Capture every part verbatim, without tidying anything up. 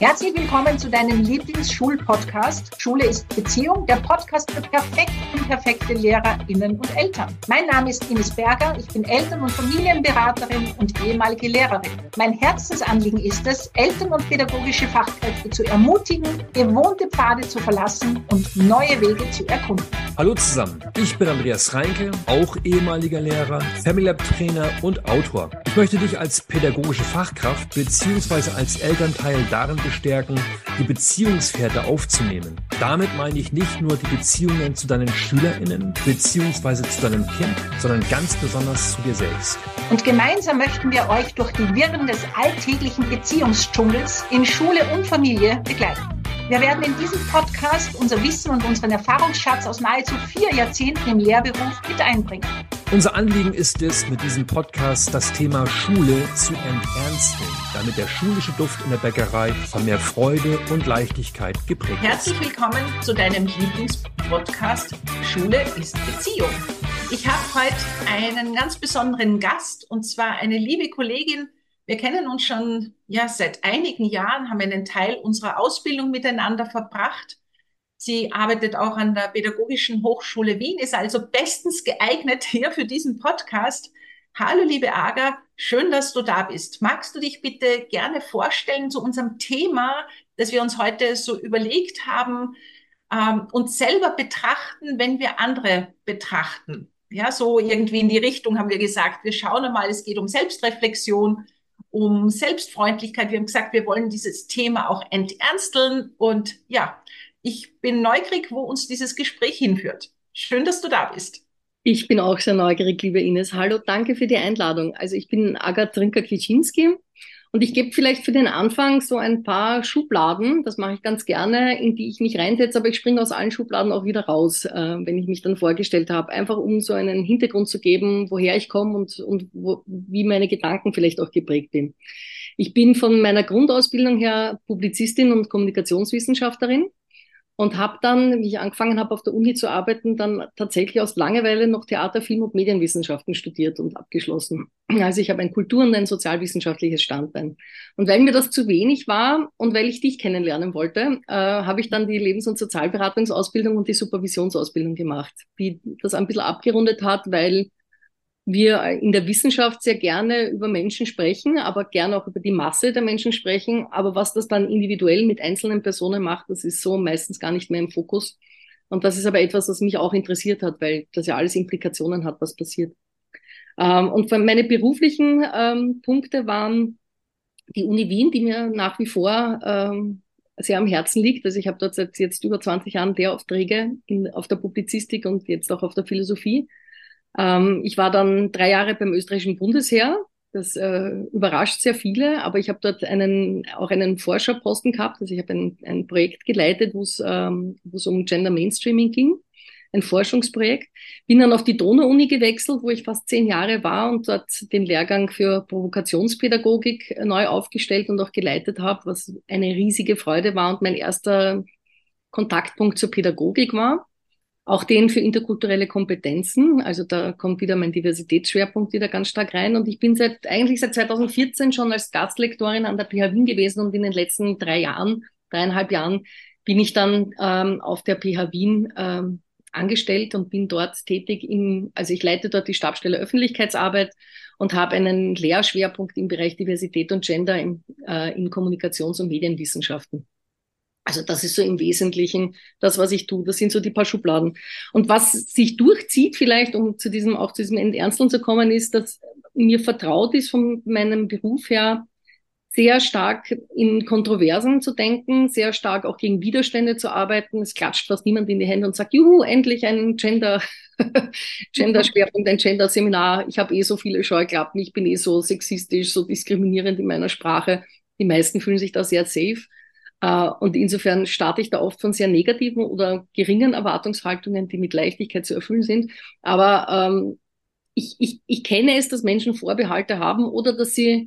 Herzlich willkommen zu deinem Lieblingsschul-Podcast. Schule ist Beziehung, der Podcast für perfekte und perfekte LehrerInnen und Eltern. Mein Name ist Ines Berger, ich bin Eltern- und Familienberaterin und ehemalige Lehrerin. Mein Herzensanliegen ist es, Eltern und pädagogische Fachkräfte zu ermutigen, gewohnte Pfade zu verlassen und neue Wege zu erkunden. Hallo zusammen, ich bin Andreas Reinke, auch ehemaliger Lehrer, Family Lab Trainer und Autor. Ich möchte dich als pädagogische Fachkraft bzw. als Elternteil darin bestärken, die Beziehungsfährte aufzunehmen. Damit meine ich nicht nur die Beziehungen zu deinen SchülerInnen bzw. zu deinem Kind, sondern ganz besonders zu dir selbst. Und gemeinsam möchten wir euch durch die Wirren des alltäglichen Beziehungsdschungels in Schule und Familie begleiten. Wir werden in diesem Podcast unser Wissen und unseren Erfahrungsschatz aus nahezu vier Jahrzehnten im Lehrberuf mit einbringen. Unser Anliegen ist es, mit diesem Podcast das Thema Schule zu enternsten, damit der schulische Duft in der Bäckerei von mehr Freude und Leichtigkeit geprägt ist. Herzlich willkommen zu deinem Lieblingspodcast Schule ist Beziehung. Ich habe heute einen ganz besonderen Gast, und zwar eine liebe Kollegin. Wir kennen uns schon ja, seit einigen Jahren, haben einen Teil unserer Ausbildung miteinander verbracht. Sie arbeitet auch an der Pädagogischen Hochschule Wien, ist also bestens geeignet hier für diesen Podcast. Hallo liebe Aga, schön, dass du da bist. Magst du dich bitte gerne vorstellen zu unserem Thema, das wir uns heute so überlegt haben, ähm, uns selber betrachten, wenn wir andere betrachten? Ja, so irgendwie in die Richtung haben wir gesagt, wir schauen einmal, es geht um Selbstreflexion, um Selbstfreundlichkeit. Wir haben gesagt, wir wollen dieses Thema auch enternsteln und ja, ich bin neugierig, wo uns dieses Gespräch hinführt. Schön, dass du da bist. Ich bin auch sehr neugierig, liebe Ines. Hallo, danke für die Einladung. Also ich bin Aga Trinka-Kwieczynski und ich gebe vielleicht für den Anfang so ein paar Schubladen, das mache ich ganz gerne, in die ich mich reinsetze, aber ich springe aus allen Schubladen auch wieder raus, äh, wenn ich mich dann vorgestellt habe, einfach um so einen Hintergrund zu geben, woher ich komme und, und wo, wie meine Gedanken vielleicht auch geprägt bin. Ich bin von meiner Grundausbildung her Publizistin und Kommunikationswissenschaftlerin. Und habe dann, wie ich angefangen habe, auf der Uni zu arbeiten, dann tatsächlich aus Langeweile noch Theater, Film und Medienwissenschaften studiert und abgeschlossen. Also ich habe ein Kultur- und ein sozialwissenschaftliches Standbein. Und weil mir das zu wenig war und weil ich dich kennenlernen wollte, äh, habe ich dann die Lebens- und Sozialberatungsausbildung und die Supervisionsausbildung gemacht, die das ein bisschen abgerundet hat, weil wir in der Wissenschaft sehr gerne über Menschen sprechen, aber gerne auch über die Masse der Menschen sprechen. Aber was das dann individuell mit einzelnen Personen macht, das ist so meistens gar nicht mehr im Fokus. Und das ist aber etwas, was mich auch interessiert hat, weil das ja alles Implikationen hat, was passiert. Ähm, und meine beruflichen ähm, Punkte waren die Uni Wien, die mir nach wie vor ähm, sehr am Herzen liegt. Also ich habe dort seit jetzt über zwanzig Jahren Lehraufträge in, auf der Publizistik und jetzt auch auf der Philosophie. Ähm, ich war dann drei Jahre beim österreichischen Bundesheer. Das äh, überrascht sehr viele, aber ich habe dort einen, auch einen Forscherposten gehabt. Also ich habe ein, ein Projekt geleitet, wo es ähm, wo es um Gender Mainstreaming ging, ein Forschungsprojekt. Bin dann auf die Donau-Uni gewechselt, wo ich fast zehn Jahre war und dort den Lehrgang für Provokationspädagogik neu aufgestellt und auch geleitet habe, was eine riesige Freude war und mein erster Kontaktpunkt zur Pädagogik war. Auch den für interkulturelle Kompetenzen. Also da kommt wieder mein Diversitätsschwerpunkt wieder ganz stark rein. Und ich bin seit, eigentlich seit zweitausendvierzehn schon als Gastlektorin an der P H Wien gewesen und in den letzten drei Jahren, dreieinhalb Jahren, bin ich dann ähm, auf der P H Wien ähm, angestellt und bin dort tätig im, also ich leite dort die Stabsstelle Öffentlichkeitsarbeit und habe einen Lehrschwerpunkt im Bereich Diversität und Gender in, äh, in Kommunikations- und Medienwissenschaften. Also das ist so im Wesentlichen das, was ich tue. Das sind so die paar Schubladen. Und was sich durchzieht vielleicht, um zu diesem, auch zu diesem Enternsteln zu kommen, ist, dass mir vertraut ist von meinem Beruf her, sehr stark in Kontroversen zu denken, sehr stark auch gegen Widerstände zu arbeiten. Es klatscht fast niemand in die Hände und sagt, juhu, endlich ein Gender, Gender-Schwerpunkt, ein Gender-Seminar. Ich habe eh so viele Scheuklappen, ich bin eh so sexistisch, so diskriminierend in meiner Sprache. Die meisten fühlen sich da sehr safe. Und insofern starte ich da oft von sehr negativen oder geringen Erwartungshaltungen, die mit Leichtigkeit zu erfüllen sind. Aber ähm, ich, ich, ich kenne es, dass Menschen Vorbehalte haben oder dass sie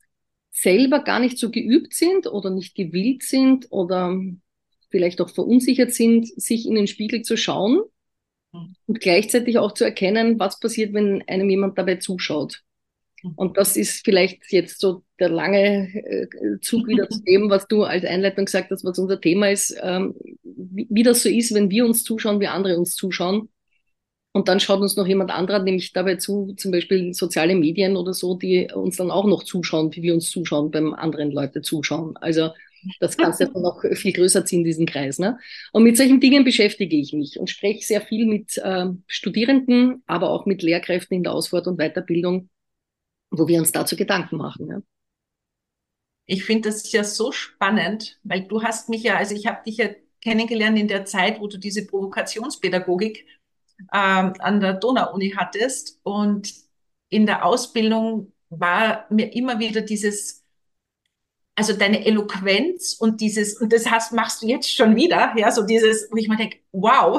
selber gar nicht so geübt sind oder nicht gewillt sind oder vielleicht auch verunsichert sind, sich in den Spiegel zu schauen und gleichzeitig auch zu erkennen, was passiert, wenn einem jemand dabei zuschaut. Und das ist vielleicht jetzt so der lange äh, Zug wieder zu dem, was du als Einleitung gesagt hast, was unser Thema ist, ähm, wie, wie das so ist, wenn wir uns zuschauen, wie andere uns zuschauen. Und dann schaut uns noch jemand anderer, nämlich dabei zu, zum Beispiel soziale Medien oder so, die uns dann auch noch zuschauen, wie wir uns zuschauen, beim anderen Leute zuschauen. Also das kannst du ja noch viel größer ziehen, diesen Kreis. Ne? Und mit solchen Dingen beschäftige ich mich und spreche sehr viel mit äh, Studierenden, aber auch mit Lehrkräften in der Ausfahrt- und Weiterbildung, wo wir uns dazu Gedanken machen. Ja. Ich finde das ja so spannend, weil du hast mich ja, also ich habe dich ja kennengelernt in der Zeit, wo du diese Provokationspädagogik ähm, an der Donau-Uni hattest. Und in der Ausbildung war mir immer wieder dieses, also deine Eloquenz und dieses, und das hast, machst du jetzt schon wieder, ja, so dieses, wo ich mir denke, wow,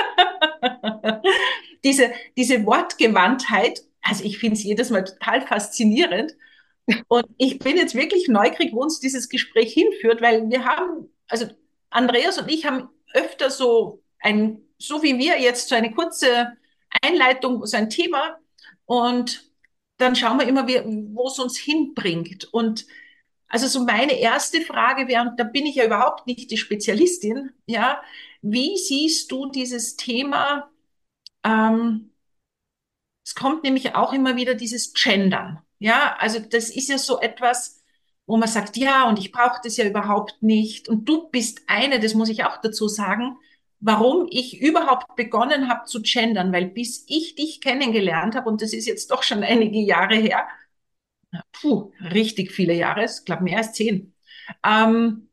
diese, diese Wortgewandtheit, also ich finde es jedes Mal total faszinierend. Und ich bin jetzt wirklich neugierig, wo uns dieses Gespräch hinführt, weil wir haben, also Andreas und ich haben öfter so ein, so wie wir jetzt, so eine kurze Einleitung, so ein Thema und dann schauen wir immer, wo es uns hinbringt. Und also so meine erste Frage wäre, und da bin ich ja überhaupt nicht die Spezialistin, ja, wie siehst du dieses Thema, ähm, es kommt nämlich auch immer wieder dieses Gendern. Ja, also das ist ja so etwas, wo man sagt, ja, und ich brauche das ja überhaupt nicht. Und du bist eine, das muss ich auch dazu sagen, warum ich überhaupt begonnen habe zu gendern, weil bis ich dich kennengelernt habe, und das ist jetzt doch schon einige Jahre her, puh, richtig viele Jahre, ich glaube mehr als zehn, ähm,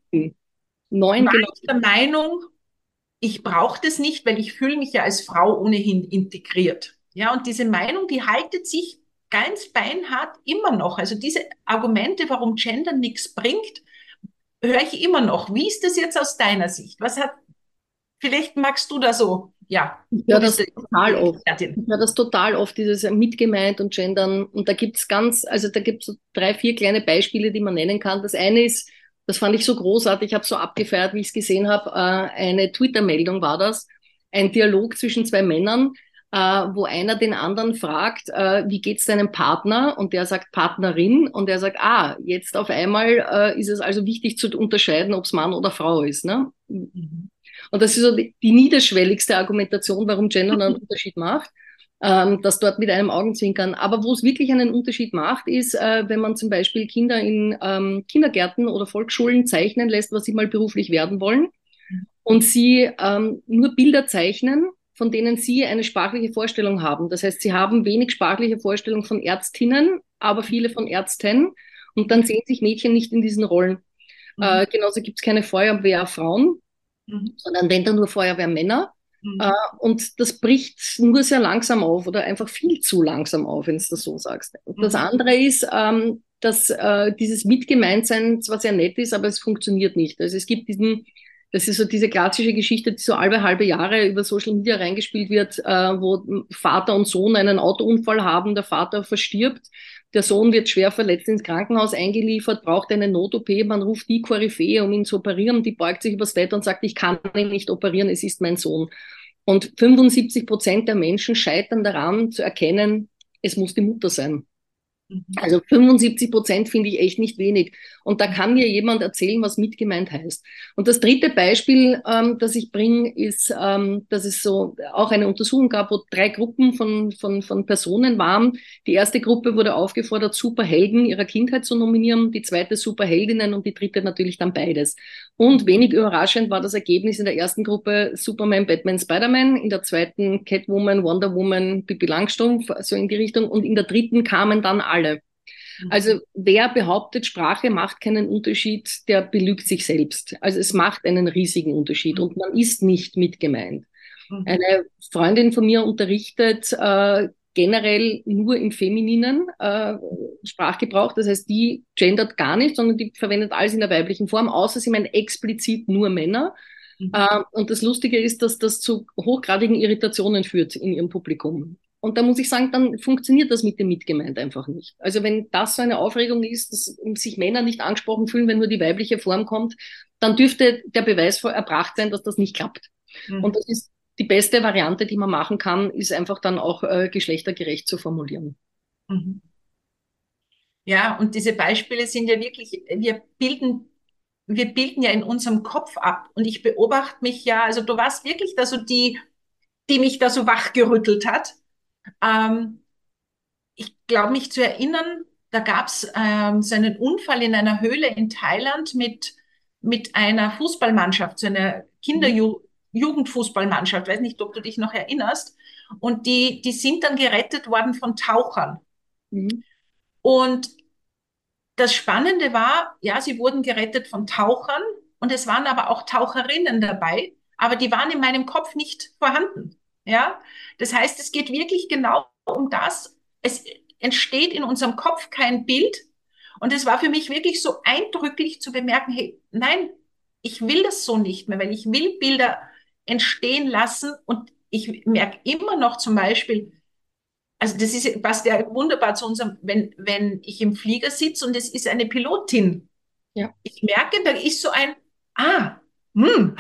Neun, war genau. ich der Meinung, ich brauche das nicht, weil ich fühle mich ja als Frau ohnehin integriert. Ja, und diese Meinung, die haltet sich ganz beinhart immer noch. Also diese Argumente, warum Gender nichts bringt, höre ich immer noch. Wie ist das jetzt aus deiner Sicht? Was hat, vielleicht magst du da so, ja, Ich du höre bist das die total oft. Expertin. Ich höre das total oft, dieses mitgemeint und Gendern. Und da gibt's ganz, also da gibt's so drei, vier kleine Beispiele, die man nennen kann. Das eine ist, das fand ich so großartig, ich habe so abgefeiert, wie ich es gesehen habe, äh, eine Twitter-Meldung war das, ein Dialog zwischen zwei Männern, äh, wo einer den anderen fragt, äh, wie geht's deinem Partner? Und der sagt Partnerin und der sagt, ah, jetzt auf einmal äh, ist es also wichtig zu unterscheiden, ob es Mann oder Frau ist. Ne? Mhm. Und das ist so die, die niederschwelligste Argumentation, warum Gender einen Unterschied macht, ähm, das dort mit einem Augenzwinkern. Aber wo es wirklich einen Unterschied macht, ist, äh, wenn man zum Beispiel Kinder in ähm, Kindergärten oder Volksschulen zeichnen lässt, was sie mal beruflich werden wollen, und sie ähm, nur Bilder zeichnen, von denen sie eine sprachliche Vorstellung haben. Das heißt, sie haben wenig sprachliche Vorstellung von Ärztinnen, aber viele von Ärzten. Und dann sehen sich Mädchen nicht in diesen Rollen. Mhm. Äh, genauso gibt es keine Feuerwehrfrauen, Mhm. sondern wenn dann nur Feuerwehrmänner. Mhm. Äh, und das bricht nur sehr langsam auf oder einfach viel zu langsam auf, wenn du das so sagst. Und das Mhm. andere ist, ähm, dass äh, dieses Mitgemeintsein zwar sehr nett ist, aber es funktioniert nicht. Also es gibt diesen, das ist so diese klassische Geschichte, die so alle halbe Jahre über Social Media reingespielt wird, äh, wo Vater und Sohn einen Autounfall haben, der Vater verstirbt, der Sohn wird schwer verletzt ins Krankenhaus eingeliefert, braucht eine Not-O P, man ruft die Koryphäe, um ihn zu operieren, die beugt sich übers Bett und sagt, ich kann ihn nicht operieren, es ist mein Sohn. Und fünfundsiebzig Prozent der Menschen scheitern daran zu erkennen, es muss die Mutter sein. Also fünfundsiebzig Prozent finde ich echt nicht wenig. Und da kann mir jemand erzählen, was mitgemeint heißt. Und das dritte Beispiel, ähm, das ich bringe, ist, ähm, dass es so auch eine Untersuchung gab, wo drei Gruppen von, von, von Personen waren. Die erste Gruppe wurde aufgefordert, Superhelden ihrer Kindheit zu nominieren, die zweite Superheldinnen und die dritte natürlich dann beides. Und wenig überraschend war das Ergebnis in der ersten Gruppe Superman, Batman, Spider-Man, in der zweiten Catwoman, Wonder Woman, Pippi Langstrumpf, so in die Richtung. Und in der dritten kamen dann alle. Also wer behauptet, Sprache macht keinen Unterschied, der belügt sich selbst. Also es macht einen riesigen Unterschied und man ist nicht mitgemeint. Eine Freundin von mir unterrichtet äh, generell nur im femininen äh, Sprachgebrauch. Das heißt, die gendert gar nicht, sondern die verwendet alles in der weiblichen Form, außer sie meint explizit nur Männer. Mhm. Äh, und das Lustige ist, dass das zu hochgradigen Irritationen führt in ihrem Publikum. Und da muss ich sagen, dann funktioniert das mit dem Mitgemeint einfach nicht. Also wenn das so eine Aufregung ist, dass sich Männer nicht angesprochen fühlen, wenn nur die weibliche Form kommt, dann dürfte der Beweis erbracht sein, dass das nicht klappt. Mhm. Und das ist die beste Variante, die man machen kann, ist einfach dann auch äh, geschlechtergerecht zu formulieren. Mhm. Ja, und diese Beispiele sind ja wirklich, wir bilden, wir bilden ja in unserem Kopf ab. Und ich beobachte mich ja, also du warst wirklich da so die, die mich da so wachgerüttelt hat. Ähm, ich glaube mich zu erinnern, da gab es ähm, so einen Unfall in einer Höhle in Thailand mit, mit einer Fußballmannschaft, so einer Kinder-Jugendfußballmannschaft. Weiß nicht, ob du dich noch erinnerst. Und die, die sind dann gerettet worden von Tauchern. Mhm. Und das Spannende war, ja, sie wurden gerettet von Tauchern und es waren aber auch Taucherinnen dabei, aber die waren in meinem Kopf nicht vorhanden. Ja, das heißt, es geht wirklich genau um das. Es entsteht in unserem Kopf kein Bild und es war für mich wirklich so eindrücklich zu bemerken, hey, nein, ich will das so nicht mehr, weil ich will Bilder entstehen lassen und ich merke immer noch zum Beispiel, also das ist, passt ja wunderbar zu unserem, wenn, wenn ich im Flieger sitze und es ist eine Pilotin. Ja. Ich merke, da ist so ein, ah, hm.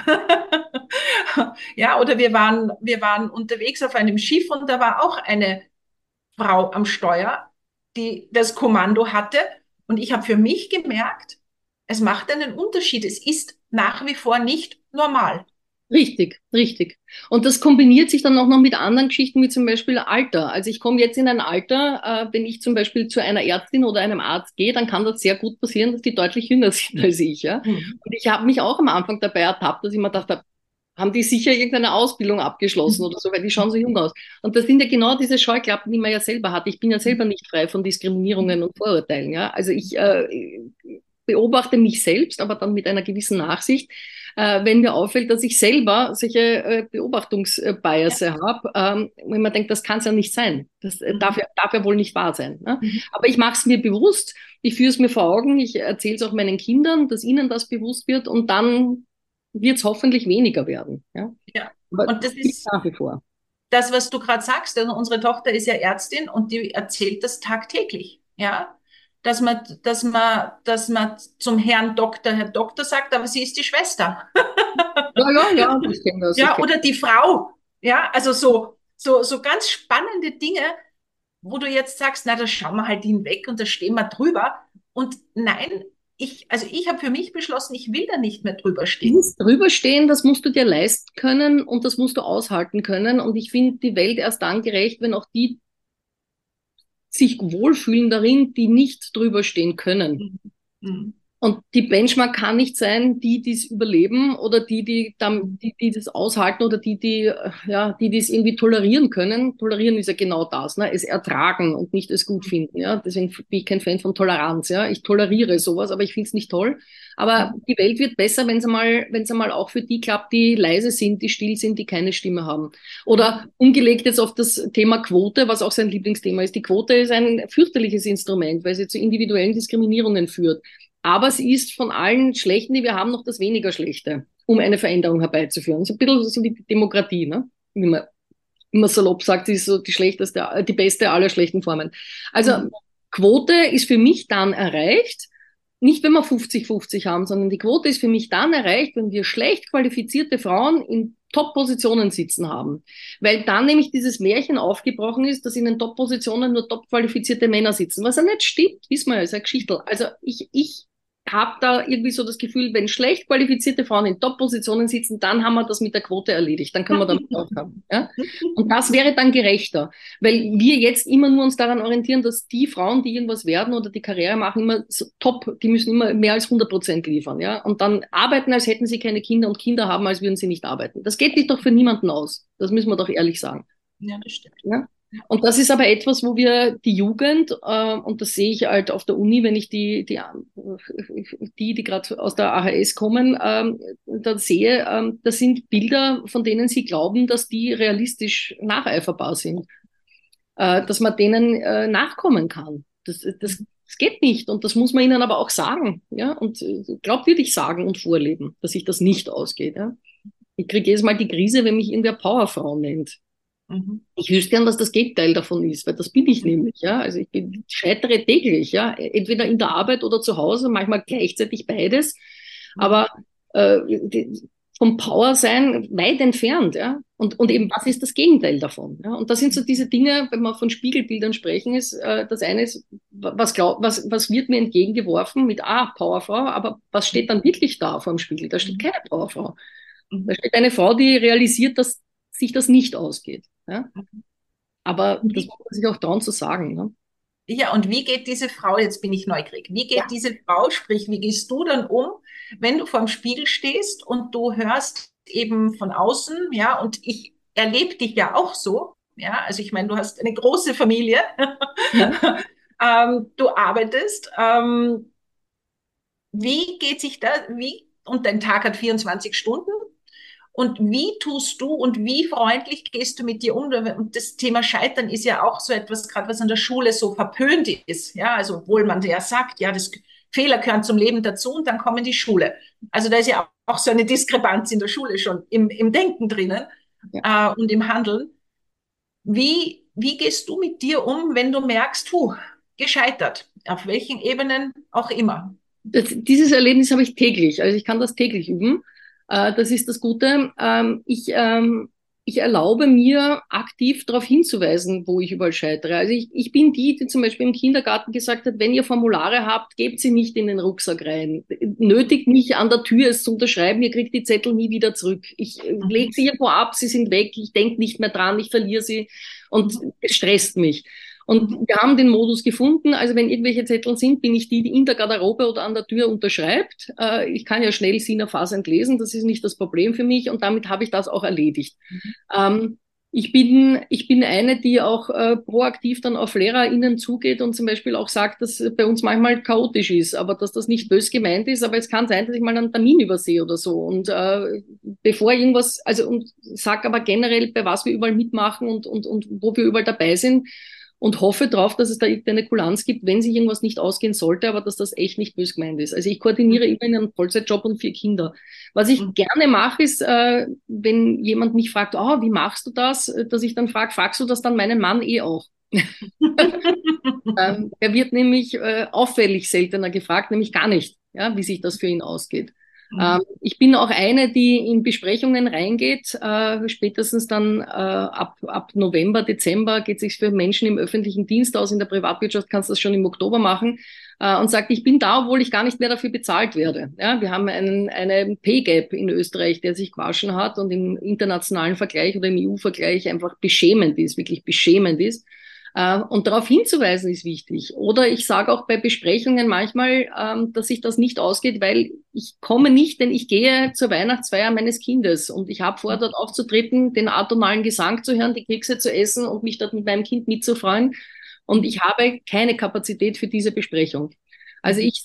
Ja, oder wir waren, wir waren unterwegs auf einem Schiff und da war auch eine Frau am Steuer, die das Kommando hatte. Und ich habe für mich gemerkt, es macht einen Unterschied. Es ist nach wie vor nicht normal. Richtig, richtig. Und das kombiniert sich dann auch noch mit anderen Geschichten, wie zum Beispiel Alter. Also ich komme jetzt in ein Alter, äh, wenn ich zum Beispiel zu einer Ärztin oder einem Arzt gehe, dann kann das sehr gut passieren, dass die deutlich jünger sind als ich. Ja? Mhm. Und ich habe mich auch am Anfang dabei ertappt, dass ich mir dachte, haben die sicher irgendeine Ausbildung abgeschlossen oder so, weil die schauen so jung aus. Und das sind ja genau diese Scheuklappen, die man ja selber hat. Ich bin ja selber nicht frei von Diskriminierungen und Vorurteilen. Ja? Also ich äh, beobachte mich selbst, aber dann mit einer gewissen Nachsicht, äh, wenn mir auffällt, dass ich selber solche äh, Beobachtungsbiase Ja. habe, ähm, wenn man denkt, das kann es ja nicht sein. Das äh, Mhm. darf, ja, darf ja wohl nicht wahr sein. Ne? Mhm. Aber ich mache es mir bewusst, ich führe es mir vor Augen, ich erzähle es auch meinen Kindern, dass ihnen das bewusst wird und dann wird es hoffentlich weniger werden. Ja? Ja. Aber Und das es gibt ist nach wie vor. das, was du gerade sagst. Also unsere Tochter ist ja Ärztin und die erzählt das tagtäglich. Ja. Dass man, dass man, dass man zum Herrn Doktor, Herr Doktor sagt, aber sie ist die Schwester. Ja, ja, ja, ich kenne das. Ich Ja, kenn oder die Frau. Ja, also so, so, so ganz spannende Dinge, wo du jetzt sagst, na, da schauen wir halt hinweg und da stehen wir drüber. Und nein, ich, also ich habe für mich beschlossen, ich will da nicht mehr drüber stehen. Dieses Drüberstehen, das musst du dir leisten können und das musst du aushalten können. Und ich finde die Welt erst dann gerecht, wenn auch die sich wohlfühlen darin, die nicht drüberstehen können. Mhm. Mhm. Und die Benchmark kann nicht sein, die, die es überleben oder die, die, dann, die, die das aushalten oder die, die, ja, die, die es irgendwie tolerieren können. Tolerieren ist ja genau das, ne? Es ertragen und nicht es gut finden, ja. Deswegen bin ich kein Fan von Toleranz, ja. Ich toleriere sowas, aber ich finde es nicht toll. Aber die Welt wird besser, wenn es einmal, wenn es einmal auch für die klappt, die leise sind, die still sind, die keine Stimme haben. Oder umgelegt jetzt auf das Thema Quote, was auch sein Lieblingsthema ist. Die Quote ist ein fürchterliches Instrument, weil sie zu individuellen Diskriminierungen führt. Aber sie ist von allen Schlechten, die wir haben, noch das weniger Schlechte, um eine Veränderung herbeizuführen. So ein bisschen so wie die Demokratie, ne? Wie man immer salopp sagt, sie ist so die schlechteste, die beste aller schlechten Formen. Also Mhm. Quote ist für mich dann erreicht, nicht wenn wir fünfzig fünfzig haben, sondern die Quote ist für mich dann erreicht, wenn wir schlecht qualifizierte Frauen in Top-Positionen sitzen haben. Weil dann nämlich dieses Märchen aufgebrochen ist, dass in den Top-Positionen nur top qualifizierte Männer sitzen. Was ja nicht stimmt, wissen wir ja, ist eine Geschichte. Also ich, ich habe da irgendwie so das Gefühl, wenn schlecht qualifizierte Frauen in Top-Positionen sitzen, dann haben wir das mit der Quote erledigt. Dann können wir damit aufhören. Ja? Und das wäre dann gerechter. Weil wir jetzt immer nur uns daran orientieren, dass die Frauen, die irgendwas werden oder die Karriere machen, immer so top, die müssen immer mehr als hundert Prozent liefern. Ja? Und dann arbeiten, als hätten sie keine Kinder und Kinder haben, als würden sie nicht arbeiten. Das geht sich doch für niemanden aus. Das müssen wir doch ehrlich sagen. Ja, das stimmt. Ja? Und das ist aber etwas, wo wir die Jugend, äh, und das sehe ich halt auf der Uni, wenn ich die, die, die, die gerade aus der A H S kommen, ähm, da sehe, ähm, das sind Bilder, von denen sie glauben, dass die realistisch nacheiferbar sind, äh, dass man denen äh, nachkommen kann. Das, das, das geht nicht und das muss man ihnen aber auch sagen, ja, und äh, glaubwürdig sagen und vorleben, dass sich das nicht ausgeht. Ja. Ich kriege jedes Mal die Krise, wenn mich irgendwer Powerfrau nennt. Mhm. Ich wüsste gern, was das Gegenteil davon ist, weil das bin ich nämlich, ja. Also ich bin, scheitere täglich, ja. Entweder in der Arbeit oder zu Hause, manchmal gleichzeitig beides. Aber äh, die, vom Power sein weit entfernt, ja. Und, und eben, was ist das Gegenteil davon? Ja? Und das sind so diese Dinge, wenn wir von Spiegelbildern sprechen, ist, äh, das eine ist, was, glaub, was, was wird mir entgegengeworfen mit, ah, Powerfrau, aber was steht dann wirklich da vor dem Spiegel? Da steht keine Powerfrau. Da steht eine Frau, die realisiert, dass sich das nicht ausgeht. Ja? Aber das muss man sich auch trauen zu sagen. Ne? Ja, und wie geht diese Frau, jetzt bin ich neugierig, wie geht Ja. diese Frau, sprich, wie gehst du dann um, wenn du vorm Spiegel stehst und du hörst eben von außen, ja, und ich erlebe dich ja auch so, ja, also ich meine, du hast eine große Familie, Ja. ähm, du arbeitest, ähm, wie geht sich da, wie, und dein Tag hat vierundzwanzig Stunden, und wie tust du und wie freundlich gehst du mit dir um? Und das Thema Scheitern ist ja auch so etwas, gerade was an der Schule so verpönt ist. Ja, also obwohl man ja sagt, ja, das Fehler gehören zum Leben dazu und dann kommen die Schule. Also da ist ja auch so eine Diskrepanz in der Schule schon im, im Denken drinnen Ja. äh, und im Handeln. Wie, wie gehst du mit dir um, wenn du merkst, hu, gescheitert, auf welchen Ebenen auch immer? Das, dieses Erlebnis habe ich täglich, also ich kann das täglich üben. Äh, das ist das Gute. Ähm, ich, ähm, ich erlaube mir aktiv darauf hinzuweisen, wo ich überall scheitere. Also ich, ich bin die, die zum Beispiel im Kindergarten gesagt hat, wenn ihr Formulare habt, gebt sie nicht in den Rucksack rein. Nötigt mich an der Tür es zu unterschreiben, ihr kriegt die Zettel nie wieder zurück. Ich Mhm. lege sie irgendwo ab, sie sind weg, ich denke nicht mehr dran, ich verliere sie und es stresst mich. Und wir haben den Modus gefunden. Also wenn irgendwelche Zettel sind, bin ich die, die in der Garderobe oder an der Tür unterschreibt. Äh, ich kann ja schnell Sina Fasant lesen, das ist nicht das Problem für mich und damit habe ich das auch erledigt. Mhm. Ähm, ich bin, ich bin eine, die auch äh, proaktiv dann auf LehrerInnen zugeht und zum Beispiel auch sagt, dass bei uns manchmal chaotisch ist, aber dass das nicht bös gemeint ist, aber es kann sein, dass ich mal einen Termin übersehe oder so. Und äh, bevor irgendwas, also und sag aber generell, bei was wir überall mitmachen und, und, und wo wir überall dabei sind, und hoffe darauf, dass es da irgendeine Kulanz gibt, wenn sich irgendwas nicht ausgehen sollte, aber dass das echt nicht bös gemeint ist. Also ich koordiniere immer in einem Vollzeitjob und vier Kinder. Was ich Mhm. gerne mache, ist, äh, wenn jemand mich fragt, oh, wie machst du das, dass ich dann frage, fragst du das dann meinen Mann eh auch? ähm, er wird nämlich äh, auffällig seltener gefragt, nämlich gar nicht, ja, wie sich das für ihn ausgeht. Ähm, ich bin auch eine, die in Besprechungen reingeht, äh, spätestens dann äh, ab, ab November, Dezember geht es sich für Menschen im öffentlichen Dienst aus. In der Privatwirtschaft kannst du das schon im Oktober machen äh, und sagt, ich bin da, obwohl ich gar nicht mehr dafür bezahlt werde. Ja, wir haben einen, einen Pay-Gap in Österreich, der sich gewaschen hat und im internationalen Vergleich oder im E U-Vergleich einfach beschämend ist, wirklich beschämend ist. Und darauf hinzuweisen ist wichtig. Oder ich sage auch bei Besprechungen manchmal, dass sich das nicht ausgeht, weil ich komme nicht, denn ich gehe zur Weihnachtsfeier meines Kindes und ich habe vor, dort aufzutreten, den atonalen Gesang zu hören, die Kekse zu essen und mich dort mit meinem Kind mitzufreuen. Und ich habe keine Kapazität für diese Besprechung. Also ich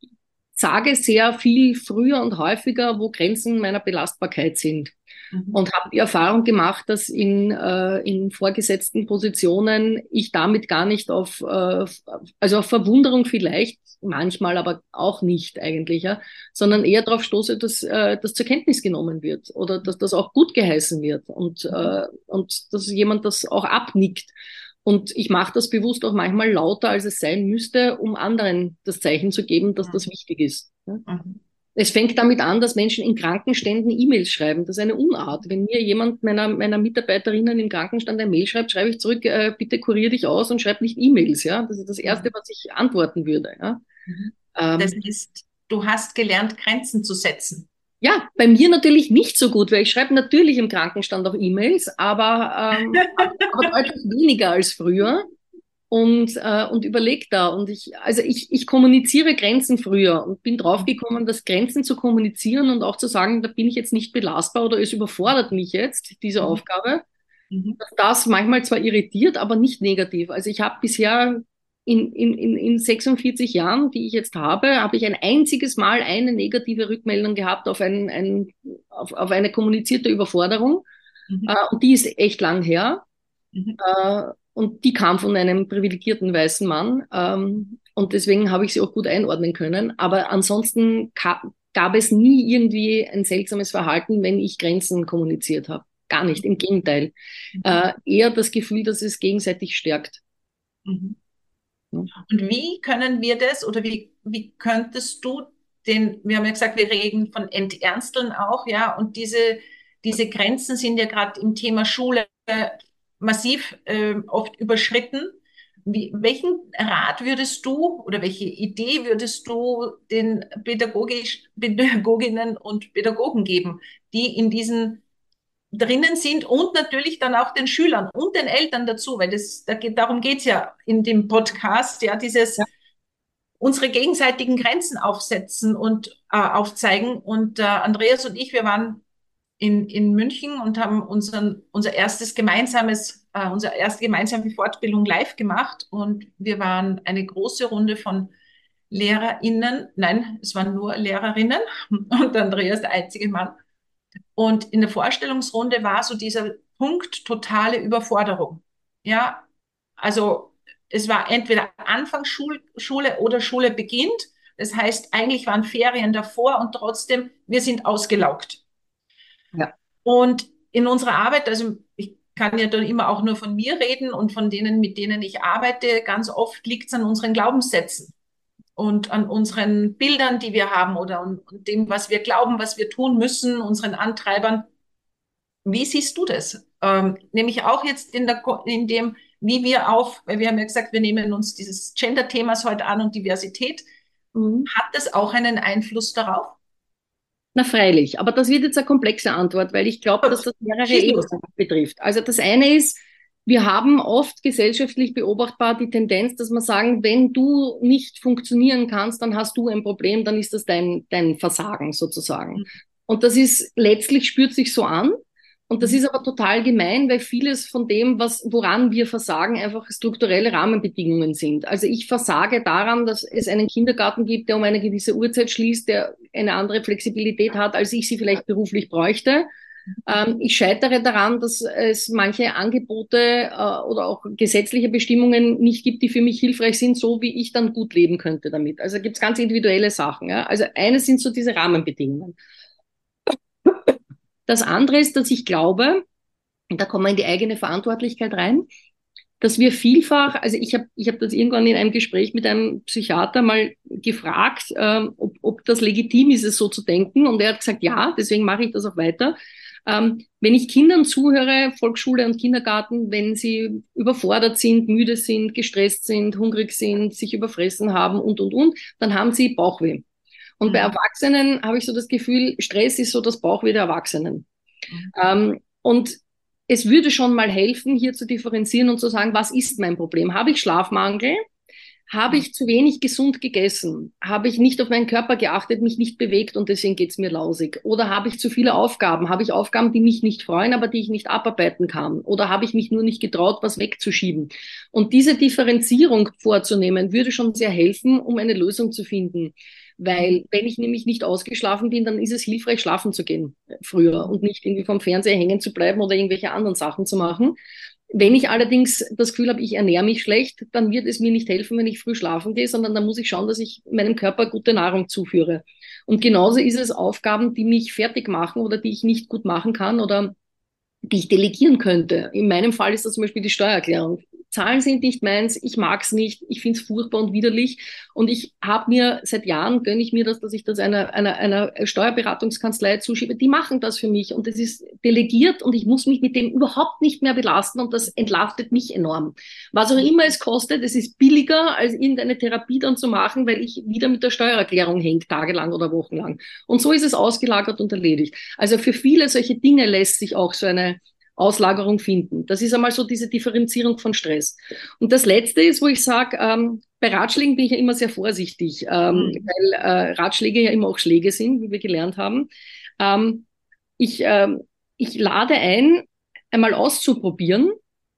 sage sehr viel früher und häufiger, wo Grenzen meiner Belastbarkeit sind. Und habe die Erfahrung gemacht, dass in, äh, in vorgesetzten Positionen ich damit gar nicht auf, äh, also auf Verwunderung vielleicht, manchmal aber auch nicht eigentlich, ja, sondern eher darauf stoße, dass äh, das zur Kenntnis genommen wird oder dass das auch gut geheißen wird und, äh, und dass jemand das auch abnickt. Und ich mache das bewusst auch manchmal lauter, als es sein müsste, um anderen das Zeichen zu geben, dass das wichtig ist. Ja. Mhm. Es fängt damit an, dass Menschen in Krankenständen E-Mails schreiben. Das ist eine Unart. Wenn mir jemand meiner, meiner Mitarbeiterinnen im Krankenstand ein Mail schreibt, schreibe ich zurück, äh, bitte kurier dich aus und schreib nicht E-Mails. Ja? Das ist das Erste, was ich antworten würde. Ja? Mhm. Ähm, Das heißt, du hast gelernt, Grenzen zu setzen. ja, bei mir natürlich nicht so gut, weil ich schreibe natürlich im Krankenstand auch E-Mails, aber, ähm, aber deutlich weniger als früher. Und, äh, und überleg da. Und ich, also ich, ich kommuniziere Grenzen früher und bin draufgekommen, dass Grenzen zu kommunizieren und auch zu sagen, da bin ich jetzt nicht belastbar oder es überfordert mich jetzt, diese Aufgabe, Mhm. dass das manchmal zwar irritiert, aber nicht negativ. Also ich habe bisher in, in, in, in sechsundvierzig Jahren, die ich jetzt habe, habe ich ein einziges Mal eine negative Rückmeldung gehabt auf, ein, ein, auf, auf eine kommunizierte Überforderung. Mhm. Äh, und die ist echt lang her. Mhm. Äh, und die kam von einem privilegierten weißen Mann. Ähm, und deswegen habe ich sie auch gut einordnen können. Aber ansonsten gab es nie irgendwie ein seltsames Verhalten, wenn ich Grenzen kommuniziert habe. Gar nicht, im Gegenteil. Äh, eher das Gefühl, dass es gegenseitig stärkt. Mhm. Ja. Und wie können wir das oder wie, wie könntest du den, wir haben ja gesagt, wir reden von Enternsteln auch, ja, und diese, diese Grenzen sind ja gerade im Thema Schule massiv äh, oft überschritten. Wie, welchen Rat würdest du oder welche Idee würdest du den Pädagogisch, Pädagoginnen und Pädagogen geben, die in diesen drinnen sind und natürlich dann auch den Schülern und den Eltern dazu, weil das, da geht, darum geht's ja in dem Podcast, ja, dieses Ja. unsere gegenseitigen Grenzen aufsetzen und äh, aufzeigen. Und äh, Andreas und ich, wir waren in, in München und haben unseren, unser erstes gemeinsames, äh, unsere erste gemeinsame Fortbildung live gemacht. Und wir waren eine große Runde von LehrerInnen, nein, es waren nur Lehrerinnen und Andreas der einzige Mann. Und in der Vorstellungsrunde war so dieser Punkt totale Überforderung. Ja, also es war entweder Anfang Schul Schule oder Schule beginnt. Das heißt, eigentlich waren Ferien davor und trotzdem, wir sind ausgelaugt. Ja. Und in unserer Arbeit, also ich kann ja dann immer auch nur von mir reden und von denen, mit denen ich arbeite, ganz oft liegt es an unseren Glaubenssätzen und an unseren Bildern, die wir haben oder an dem, was wir glauben, was wir tun müssen, unseren Antreibern. Wie siehst du das? Ähm, nämlich auch jetzt in, der, in dem, wie wir auf, weil wir haben ja gesagt, wir nehmen uns dieses Gender-Themas heute an und Diversität. Mhm. Hat das auch einen Einfluss darauf? Na freilich, aber das wird jetzt eine komplexe Antwort, weil ich glaube, dass das mehrere Schieß los. Ebenen betrifft. Also das eine ist, wir haben oft gesellschaftlich beobachtbar die Tendenz, dass wir sagen, wenn du nicht funktionieren kannst, dann hast du ein Problem, dann ist das dein, dein Versagen sozusagen. Und das ist, letztlich spürt sich so an. Und das ist aber total gemein, weil vieles von dem, was, woran wir versagen, einfach strukturelle Rahmenbedingungen sind. Also ich versage daran, dass es einen Kindergarten gibt, der um eine gewisse Uhrzeit schließt, der eine andere Flexibilität hat, als ich sie vielleicht beruflich bräuchte. Ähm, ich scheitere daran, dass es manche Angebote äh, oder auch gesetzliche Bestimmungen nicht gibt, die für mich hilfreich sind, so wie ich dann gut leben könnte damit. Also gibt es ganz individuelle Sachen. Ja? Also eines sind so diese Rahmenbedingungen. Das andere ist, dass ich glaube, und da kommen wir in die eigene Verantwortlichkeit rein, dass wir vielfach, also ich habe ich hab das irgendwann in einem Gespräch mit einem Psychiater mal gefragt, ähm, ob, ob das legitim ist, es so zu denken. Und er hat gesagt, ja, deswegen mache ich das auch weiter. Ähm, wenn ich Kindern zuhöre, Volksschule und Kindergarten, wenn sie überfordert sind, müde sind, gestresst sind, hungrig sind, sich überfressen haben und, und, und, dann haben sie Bauchweh. Und mhm. bei Erwachsenen habe ich so das Gefühl, Stress ist so das Bauchweh der Erwachsenen. Mhm. Ähm, und es würde schon mal helfen, hier zu differenzieren und zu sagen, was ist mein Problem? Habe ich Schlafmangel? Habe ich zu wenig gesund gegessen? Habe ich nicht auf meinen Körper geachtet, mich nicht bewegt und deswegen geht's mir lausig? Oder habe ich zu viele Aufgaben? Habe ich Aufgaben, die mich nicht freuen, aber die ich nicht abarbeiten kann? Oder habe ich mich nur nicht getraut, was wegzuschieben? Und diese Differenzierung vorzunehmen, würde schon sehr helfen, um eine Lösung zu finden. Weil wenn ich nämlich nicht ausgeschlafen bin, dann ist es hilfreich, schlafen zu gehen früher und nicht irgendwie vom Fernseher hängen zu bleiben oder irgendwelche anderen Sachen zu machen. Wenn ich allerdings das Gefühl habe, ich ernähre mich schlecht, dann wird es mir nicht helfen, wenn ich früh schlafen gehe, sondern dann muss ich schauen, dass ich meinem Körper gute Nahrung zuführe. Und genauso ist es Aufgaben, die mich fertig machen oder die ich nicht gut machen kann oder die ich delegieren könnte. In meinem Fall ist das zum Beispiel die Steuererklärung. Zahlen sind nicht meins, ich mag's nicht, ich find's furchtbar und widerlich und ich habe mir, seit Jahren gönne ich mir das, dass ich das einer, einer, einer Steuerberatungskanzlei zuschiebe, die machen das für mich und das ist delegiert und ich muss mich mit dem überhaupt nicht mehr belasten und das entlastet mich enorm. Was auch immer es kostet, es ist billiger, als irgendeine Therapie dann zu machen, weil ich wieder mit der Steuererklärung hänge, tagelang oder wochenlang. Und so ist es ausgelagert und erledigt. Also für viele solche Dinge lässt sich auch so eine Auslagerung finden. Das ist einmal so diese Differenzierung von Stress. Und das Letzte ist, wo ich sage, ähm, bei Ratschlägen bin ich ja immer sehr vorsichtig, ähm, mhm. weil äh, Ratschläge ja immer auch Schläge sind, wie wir gelernt haben. Ähm, ich, ähm, ich lade ein, einmal auszuprobieren,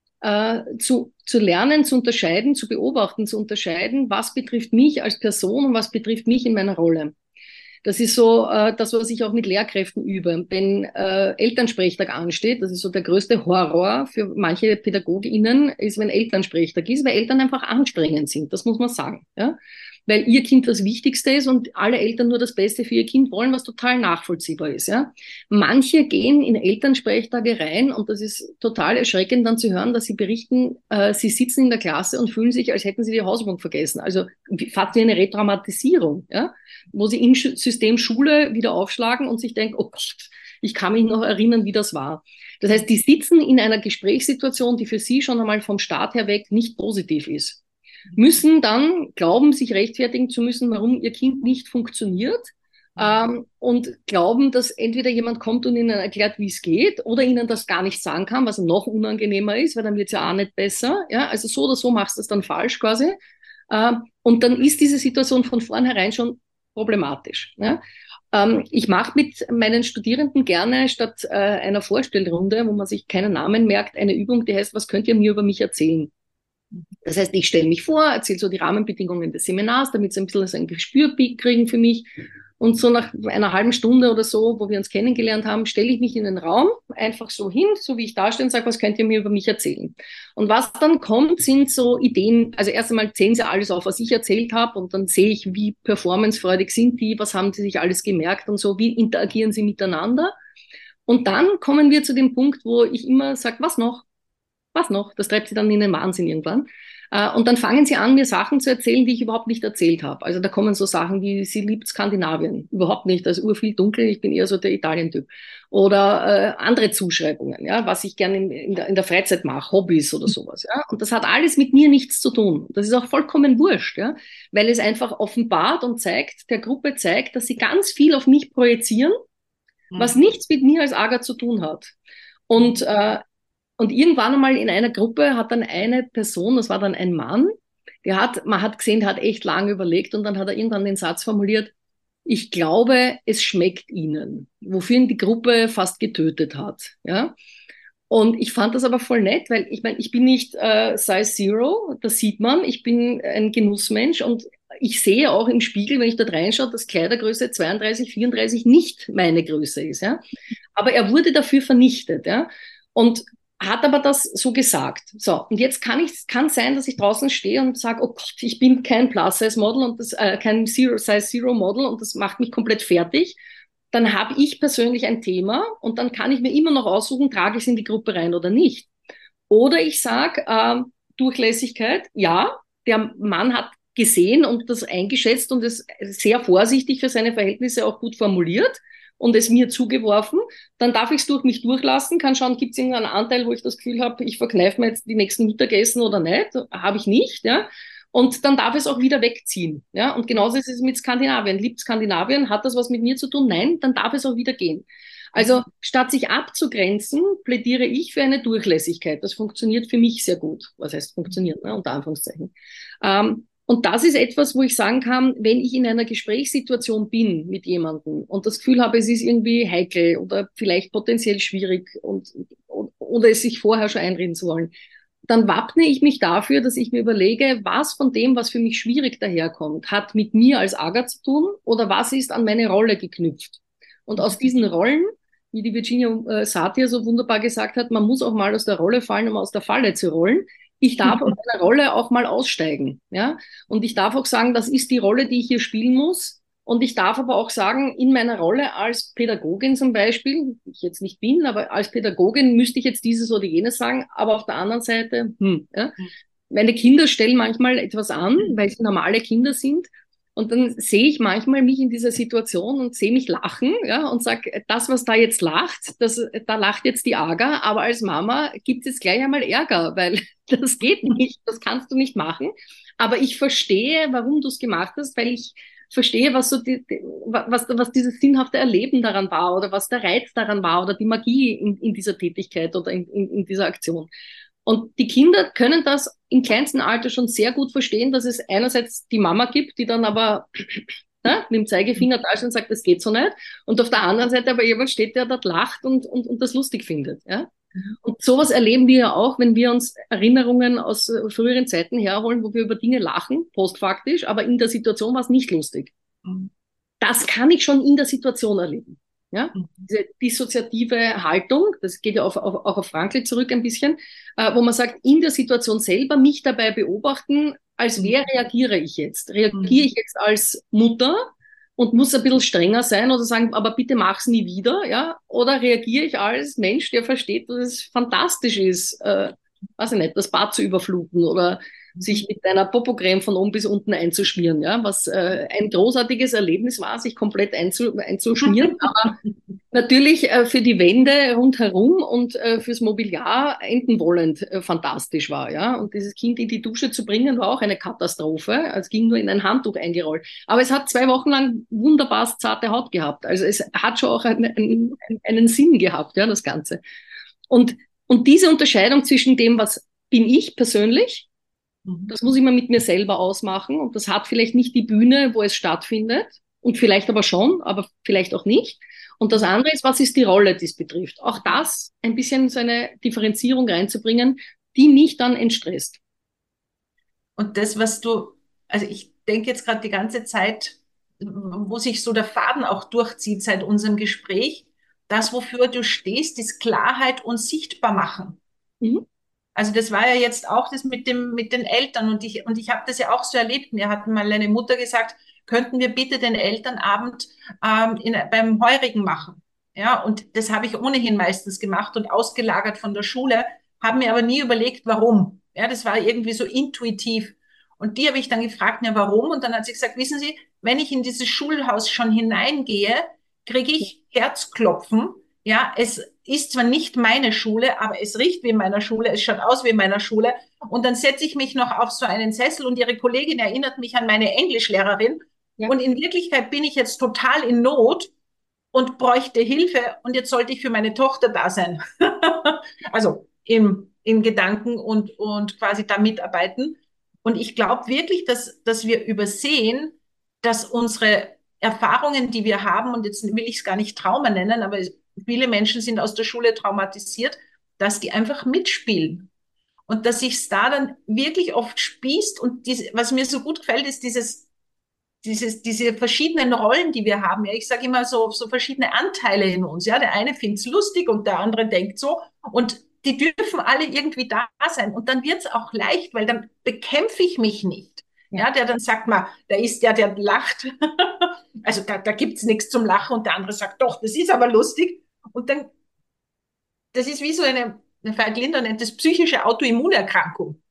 äh, zu, zu lernen, zu unterscheiden, zu beobachten, zu unterscheiden, was betrifft mich als Person und was betrifft mich in meiner Rolle. Das ist so äh, das, was ich auch mit Lehrkräften übe. Wenn äh, Elternsprechtag ansteht, das ist so der größte Horror für manche PädagogInnen, ist, wenn Elternsprechtag ist, weil Eltern einfach anstrengend sind, das muss man sagen. Ja? weil ihr Kind das Wichtigste ist und alle Eltern nur das Beste für ihr Kind wollen, was total nachvollziehbar ist. Ja? Manche gehen in Elternsprechtage rein und das ist total erschreckend dann zu hören, dass sie berichten, äh, sie sitzen in der Klasse und fühlen sich, als hätten sie die Hausübung vergessen. Also fast wie eine Retraumatisierung, ja? Wo sie im System Schule wieder aufschlagen und sich denken, oh Gott, ich kann mich noch erinnern, wie das war. Das heißt, die sitzen in einer Gesprächssituation, die für sie schon einmal vom Start her weg nicht positiv ist. Müssen dann glauben, sich rechtfertigen zu müssen, warum ihr Kind nicht funktioniert, ähm, und glauben, dass entweder jemand kommt und ihnen erklärt, wie es geht, oder ihnen das gar nicht sagen kann, was noch unangenehmer ist, weil dann wird es ja auch nicht besser. Ja? Also so oder so machst du es dann falsch quasi. Ähm, und dann ist diese Situation von vornherein schon problematisch. Ja? Ähm, ich mache mit meinen Studierenden gerne statt äh, einer Vorstellrunde, wo man sich keinen Namen merkt, eine Übung, die heißt, was könnt ihr mir über mich erzählen? Das heißt, ich stelle mich vor, erzähle so die Rahmenbedingungen des Seminars, damit sie ein bisschen so ein Gespür kriegen für mich. Und so nach einer halben Stunde oder so, wo wir uns kennengelernt haben, stelle ich mich in den Raum, einfach so hin, so wie ich da stehe und sage, was könnt ihr mir über mich erzählen? Und was dann kommt, sind so Ideen, also erst einmal zählen sie alles auf, was ich erzählt habe und dann sehe ich, wie performancefreudig sind die, was haben sie sich alles gemerkt und so, wie interagieren sie miteinander. Und dann kommen wir zu dem Punkt, wo ich immer sage, was noch? Was noch? Das treibt sie dann in den Wahnsinn irgendwann. Und dann fangen sie an, mir Sachen zu erzählen, die ich überhaupt nicht erzählt habe. Also da kommen so Sachen wie, sie liebt Skandinavien. Überhaupt nicht, da ist urviel dunkel, ich bin eher so der Italien-Typ. Oder äh, andere Zuschreibungen, ja, was ich gerne in, in, der, in der Freizeit mache, Hobbys oder sowas. Ja. Und das hat alles mit mir nichts zu tun. Das ist auch vollkommen wurscht, ja, weil es einfach offenbart und zeigt, der Gruppe zeigt, dass sie ganz viel auf mich projizieren, mhm. was nichts mit mir als Aga zu tun hat. Und äh, Und irgendwann einmal in einer Gruppe hat dann eine Person, das war dann ein Mann, der hat, man hat gesehen, der hat echt lange überlegt und dann hat er irgendwann den Satz formuliert, ich glaube, es schmeckt Ihnen, wofür ihn die Gruppe fast getötet hat. Ja? Und ich fand das aber voll nett, weil ich meine, ich bin nicht äh, Size Zero, das sieht man, ich bin ein Genussmensch und ich sehe auch im Spiegel, wenn ich dort reinschaue, dass Kleidergröße zweiunddreißig, vierunddreißig nicht meine Größe ist. Ja? Aber er wurde dafür vernichtet. Ja? Und hat aber das so gesagt. So, und jetzt kann ich, kann sein, dass ich draußen stehe und sage, oh Gott, ich bin kein Plus-Size-Model und das, äh, kein Zero-Size-Zero-Model und das macht mich komplett fertig. Dann habe ich persönlich ein Thema und dann kann ich mir immer noch aussuchen, trage ich es in die Gruppe rein oder nicht. Oder ich sage, äh, Durchlässigkeit, ja, der Mann hat gesehen und das eingeschätzt und es sehr vorsichtig für seine Verhältnisse auch gut formuliert und es mir zugeworfen, dann darf ich es durch mich durchlassen, kann schauen, gibt es irgendeinen Anteil, wo ich das Gefühl habe, ich verkneife mir jetzt die nächsten Mittagessen oder nicht, habe ich nicht, ja. Und dann darf es auch wieder wegziehen, ja. Und genauso ist es mit Skandinavien. Liebt Skandinavien, hat das was mit mir zu tun? Nein, dann darf es auch wieder gehen. Also statt sich abzugrenzen, plädiere ich für eine Durchlässigkeit. Das funktioniert für mich sehr gut. Was heißt funktioniert, ne? Unter Anführungszeichen. Ähm, Und das ist etwas, wo ich sagen kann, wenn ich in einer Gesprächssituation bin mit jemandem und das Gefühl habe, es ist irgendwie heikel oder vielleicht potenziell schwierig und, oder es sich vorher schon einreden zu wollen, dann wappne ich mich dafür, dass ich mir überlege, was von dem, was für mich schwierig daherkommt, hat mit mir als Aga zu tun oder was ist an meine Rolle geknüpft. Und aus diesen Rollen, wie die Virginia äh, Satir so wunderbar gesagt hat, man muss auch mal aus der Rolle fallen, um aus der Falle zu rollen. Ich darf aus meiner Rolle auch mal aussteigen, ja. Und ich darf auch sagen, das ist die Rolle, die ich hier spielen muss. Und ich darf aber auch sagen, in meiner Rolle als Pädagogin zum Beispiel, die ich jetzt nicht bin, aber als Pädagogin müsste ich jetzt dieses oder jenes sagen. Aber auf der anderen Seite, hm, ja. Meine Kinder stellen manchmal etwas an, weil sie normale Kinder sind. Und dann sehe ich manchmal mich in dieser Situation und sehe mich lachen, ja, und sage, das, was da jetzt lacht, das, da lacht jetzt die Aga, aber als Mama gibt es jetzt gleich einmal Ärger, weil das geht nicht, das kannst du nicht machen. Aber ich verstehe, warum du es gemacht hast, weil ich verstehe, was so die, was, was dieses sinnhafte Erleben daran war oder was der Reiz daran war oder die Magie in, in dieser Tätigkeit oder in, in, in dieser Aktion. Und die Kinder können das im kleinsten Alter schon sehr gut verstehen, dass es einerseits die Mama gibt, die dann aber ne, mit dem Zeigefinger da ist und sagt, das geht so nicht. Und auf der anderen Seite aber jemand steht, der dort lacht und, und, und das lustig findet. Ja? Und sowas erleben wir ja auch, wenn wir uns Erinnerungen aus früheren Zeiten herholen, wo wir über Dinge lachen, postfaktisch, aber in der Situation war es nicht lustig. Das kann ich schon in der Situation erleben. Ja, diese dissoziative Haltung, das geht ja auf, auf, auch auf Frankl zurück ein bisschen, äh, wo man sagt, in der Situation selber mich dabei beobachten, als wer reagiere ich jetzt? Reagiere ich jetzt als Mutter und muss ein bisschen strenger sein oder sagen, aber bitte mach's nie wieder, ja? Oder reagiere ich als Mensch, der versteht, dass es fantastisch ist, äh, weiß ich nicht, das Bad zu überfluten oder sich mit einer Popocreme von oben bis unten einzuschmieren, ja, was äh, ein großartiges Erlebnis war, sich komplett einzu, einzuschmieren, aber natürlich äh, für die Wände rundherum und äh, fürs Mobiliar enden wollend äh, fantastisch war, ja, und dieses Kind in die Dusche zu bringen, war auch eine Katastrophe, es ging nur in ein Handtuch eingerollt, aber es hat zwei Wochen lang wunderbar zarte Haut gehabt, also es hat schon auch einen, einen, einen Sinn gehabt, ja, das Ganze. Und, und diese Unterscheidung zwischen dem, was bin ich persönlich, das muss ich mal mit mir selber ausmachen und das hat vielleicht nicht die Bühne, wo es stattfindet und vielleicht aber schon, aber vielleicht auch nicht. Und das andere ist, was ist die Rolle, die es betrifft. Auch das ein bisschen so eine Differenzierung reinzubringen, die mich dann entstresst. Und das, was du, also ich denke jetzt gerade die ganze Zeit, wo sich so der Faden auch durchzieht seit unserem Gespräch, das, wofür du stehst, ist Klarheit und sichtbar machen. Mhm. Also das war ja jetzt auch das mit dem, mit den Eltern und ich, und ich habe das ja auch so erlebt. Mir hat mal eine Mutter gesagt, könnten wir bitte den Elternabend ähm, in, beim Heurigen machen? Ja, und das habe ich ohnehin meistens gemacht und ausgelagert von der Schule, habe mir aber nie überlegt, warum. Ja, das war irgendwie so intuitiv. Und die habe ich dann gefragt, ja, warum? Und dann hat sie gesagt, wissen Sie, wenn ich in dieses Schulhaus schon hineingehe, kriege ich Herzklopfen. Ja, es ist zwar nicht meine Schule, aber es riecht wie in meiner Schule, es schaut aus wie in meiner Schule. Und dann setze ich mich noch auf so einen Sessel und ihre Kollegin erinnert mich an meine Englischlehrerin. Ja. Und in Wirklichkeit bin ich jetzt total in Not und bräuchte Hilfe und jetzt sollte ich für meine Tochter da sein. Also im, in Gedanken und, und quasi da mitarbeiten. Und ich glaube wirklich, dass, dass wir übersehen, dass unsere Erfahrungen, die wir haben, und jetzt will ich es gar nicht Trauma nennen, aber viele Menschen sind aus der Schule traumatisiert, dass die einfach mitspielen. Und dass sich da dann wirklich oft spießt. Und diese, was mir so gut gefällt, ist dieses, dieses, diese verschiedenen Rollen, die wir haben. Ja, ich sage immer so, so verschiedene Anteile in uns. Ja, der eine findet es lustig und der andere denkt so. Und die dürfen alle irgendwie da sein. Und dann wird es auch leicht, weil dann bekämpfe ich mich nicht. Ja, der dann sagt mal, da ist der, der lacht. Also da, da gibt es nichts zum Lachen. Und der andere sagt, doch, das ist aber lustig. Und dann, das ist wie so eine, eine Veit Linder nennt das psychische Autoimmunerkrankung.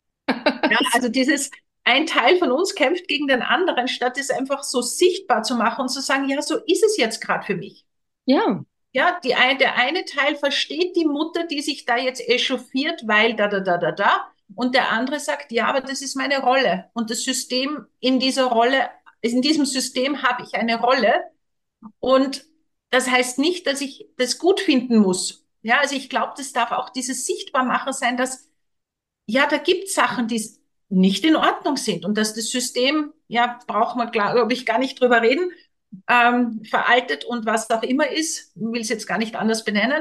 Ja, also dieses, ein Teil von uns kämpft gegen den anderen, statt es einfach so sichtbar zu machen und zu sagen, ja, so ist es jetzt gerade für mich. Ja. Ja, die, der eine Teil versteht die Mutter, die sich da jetzt echauffiert, weil da, da, da, da, da. Und der andere sagt, ja, aber das ist meine Rolle. Und das System in dieser Rolle, in diesem System habe ich eine Rolle. Und das heißt nicht, dass ich das gut finden muss. Ja, also ich glaube, das darf auch dieses Sichtbarmachen sein, dass, ja, da gibt es Sachen, die nicht in Ordnung sind. Und dass das System, ja, braucht man, glaube ich, gar nicht drüber reden, ähm, veraltet und was auch immer ist, will es jetzt gar nicht anders benennen.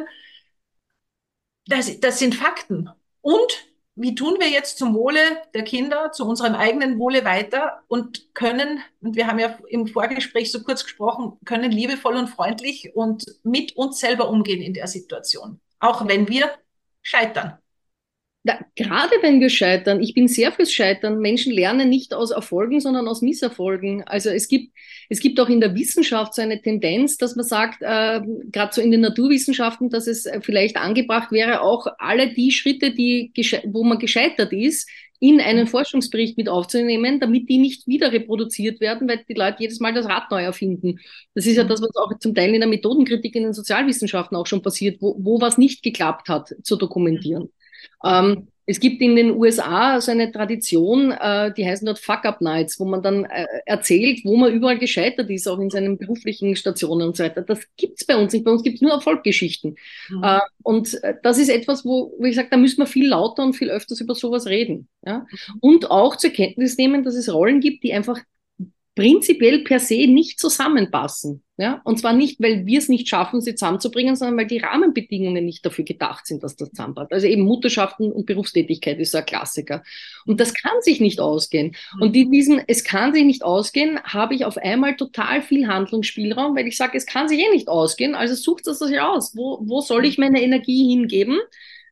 Das, das sind Fakten. Und wie tun wir jetzt zum Wohle der Kinder, zu unserem eigenen Wohle weiter und können, und wir haben ja im Vorgespräch so kurz gesprochen, können liebevoll und freundlich und mit uns selber umgehen in der Situation. Auch wenn wir scheitern. Ja, gerade wenn wir scheitern, ich bin sehr fürs Scheitern. Menschen lernen nicht aus Erfolgen, sondern aus Misserfolgen. Also es gibt, es gibt auch in der Wissenschaft so eine Tendenz, dass man sagt, äh, gerade so in den Naturwissenschaften, dass es vielleicht angebracht wäre, auch alle die Schritte, die, wo man gescheitert ist, in einen Forschungsbericht mit aufzunehmen, damit die nicht wieder reproduziert werden, weil die Leute jedes Mal das Rad neu erfinden. Das ist ja das, was auch zum Teil in der Methodenkritik in den Sozialwissenschaften auch schon passiert, wo, wo was nicht geklappt hat, zu dokumentieren. Ähm, es gibt in den U S A so eine Tradition, äh, die heißen dort Fuck-Up-Nights, wo man dann äh, erzählt, wo man überall gescheitert ist, auch in seinen beruflichen Stationen und so weiter. Das gibt's bei uns nicht. Bei uns gibt's nur Erfolgsgeschichten. Mhm. Äh, und äh, das ist etwas, wo, wo ich sage, da müssen wir viel lauter und viel öfters über sowas reden. Ja? Und auch zur Kenntnis nehmen, dass es Rollen gibt, die einfach prinzipiell per se nicht zusammenpassen. Ja? Und zwar nicht, weil wir es nicht schaffen, sie zusammenzubringen, sondern weil die Rahmenbedingungen nicht dafür gedacht sind, dass das zusammenpasst. Also eben Mutterschaft und Berufstätigkeit ist so ein Klassiker. Und das kann sich nicht ausgehen. Und in diesem, es kann sich nicht ausgehen, habe ich auf einmal total viel Handlungsspielraum, weil ich sage, es kann sich eh nicht ausgehen, also sucht das das ja aus. Wo, wo soll ich meine Energie hingeben?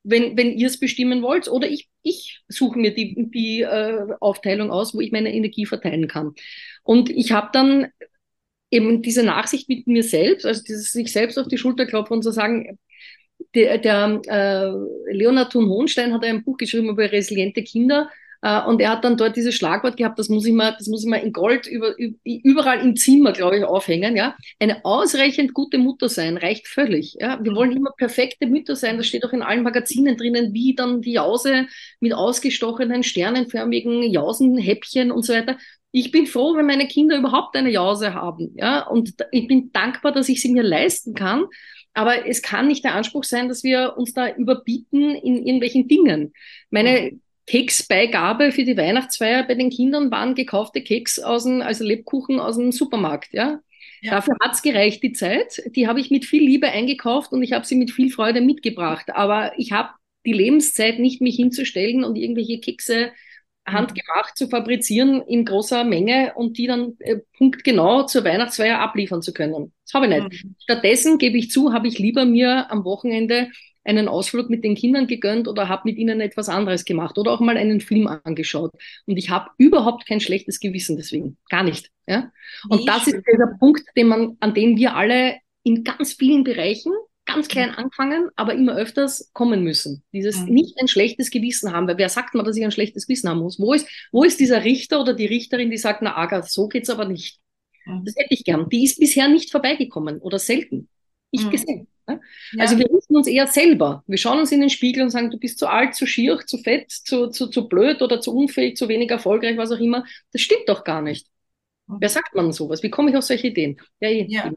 wenn, wenn ihr es bestimmen wollt. Oder ich, ich suche mir die, die äh, Aufteilung aus, wo ich meine Energie verteilen kann. Und ich habe dann eben diese Nachsicht mit mir selbst, also dieses sich selbst auf die Schulter klopfen und zu sagen, der, der äh, Leonhard Thun-Hohenstein hat ein Buch geschrieben über resiliente Kinder, äh, und er hat dann dort dieses Schlagwort gehabt, das muss ich mal, das muss ich mal in Gold über, überall im Zimmer, glaube ich, aufhängen. Ja, eine ausreichend gute Mutter sein reicht völlig. Ja, wir wollen immer perfekte Mütter sein. Das steht auch in allen Magazinen drinnen, wie dann die Jause mit ausgestochenen sternenförmigen Jausenhäppchen und so weiter. Ich bin froh, wenn meine Kinder überhaupt eine Jause haben. Ja, und ich bin dankbar, dass ich sie mir leisten kann. Aber es kann nicht der Anspruch sein, dass wir uns da überbieten in irgendwelchen Dingen. Meine Keksbeigabe für die Weihnachtsfeier bei den Kindern waren gekaufte Keks aus dem, also Lebkuchen aus dem Supermarkt. Ja? Ja. Dafür hat's gereicht, die Zeit. Die habe ich mit viel Liebe eingekauft und ich habe sie mit viel Freude mitgebracht. Aber ich habe die Lebenszeit nicht, mich hinzustellen und irgendwelche Kekse handgemacht zu fabrizieren in großer Menge und die dann äh, punktgenau zur Weihnachtsfeier abliefern zu können. Das habe ich nicht. Mhm. Stattdessen, gebe ich zu, habe ich lieber mir am Wochenende einen Ausflug mit den Kindern gegönnt oder habe mit ihnen etwas anderes gemacht oder auch mal einen Film angeschaut. Und ich habe überhaupt kein schlechtes Gewissen deswegen. Gar nicht. Ja? Und Wie das schön. Ist der Punkt, den man, an den wir alle in ganz vielen Bereichen ganz klein anfangen, aber immer öfters kommen müssen. Dieses mhm. nicht ein schlechtes Gewissen haben, weil wer sagt mal, dass ich ein schlechtes Gewissen haben muss? Wo ist, wo ist dieser Richter oder die Richterin, die sagt, na Aga, so geht's aber nicht. Mhm. Das hätte ich gern. Die ist bisher nicht vorbeigekommen oder selten. Ich mhm. gesehen. Ne? Ja. Also wir richten uns eher selber. Wir schauen uns in den Spiegel und sagen, du bist zu alt, zu schier, zu fett, zu, zu, zu blöd oder zu unfähig, zu wenig erfolgreich, was auch immer. Das stimmt doch gar nicht. Mhm. Wer sagt man sowas? Wie komme ich auf solche Ideen? Ja, ja.